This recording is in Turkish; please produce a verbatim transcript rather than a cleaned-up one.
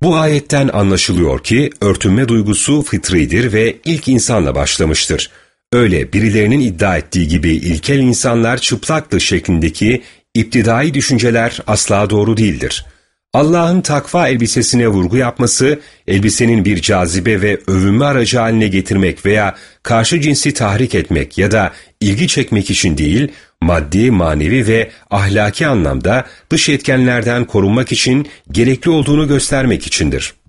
Bu ayetten anlaşılıyor ki örtünme duygusu fıtridir ve ilk insanla başlamıştır. Öyle birilerinin iddia ettiği gibi ilkel insanlar çıplaktı şeklindeki iptidai düşünceler asla doğru değildir. Allah'ın takva elbisesine vurgu yapması, elbisenin bir cazibe ve övünme aracı haline getirmek veya karşı cinsi tahrik etmek ya da ilgi çekmek için değil, maddi, manevi ve ahlaki anlamda dış etkenlerden korunmak için gerekli olduğunu göstermek içindir.